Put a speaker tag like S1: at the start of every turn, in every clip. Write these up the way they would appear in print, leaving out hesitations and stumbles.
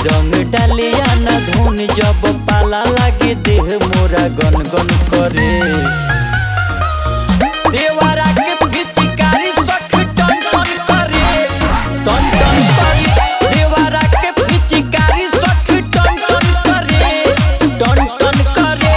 S1: रंग डालिया न धुन जब पाला लागे देह मोरा गन गन करे। देवरा के पिचकारी सख टन टन करे, टन टन करे। देवरा के पिचकारी सख टन टन करे, टन टन करे।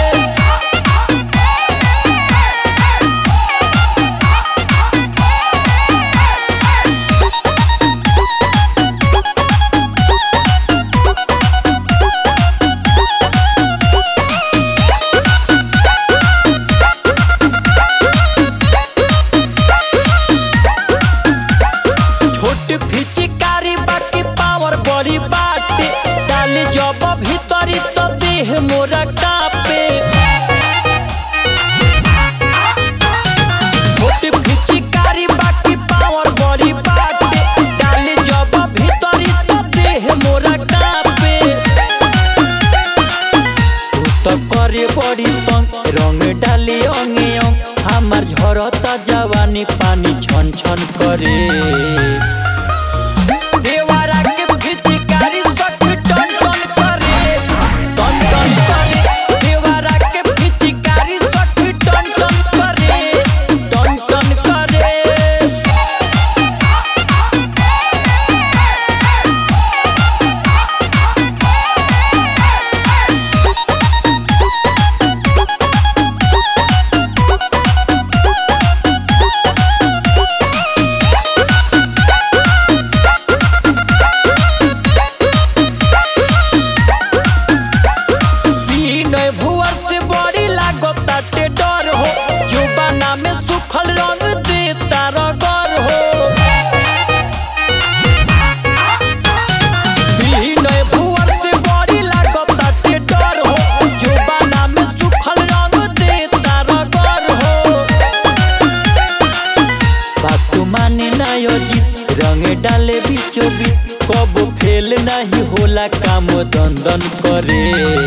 S1: पिचकारी बाकी पावर बड़ी बाटे, डाली जब भीतरी तो देह मोरा कापे। छोटी पिचकारी बाकी पावर बड़ी बाटे, डाली जब भीतरी तो देह मोरा कापे। तू तो करे बड़ी तंग रंग डाली अंगे अंग, हमार झरता जवानी पानी छन छन करे। देवरा के पिचकारी सख टन टन करे, टन टन करे। देवरा के पिचकारी सख टन टन करे, टन टन करे। भुवन से बड़ी लागताटे डर हो, जुबाना में सुखल रंग देता रगर हो। विनय भुवन से बड़ी लागताटे डर हो, जुबाना में सुखल रंग देता रगर हो। बात माने ना योजी रंग डाले बीचों बीच, कब फेल नहीं होला काम दन दन करे।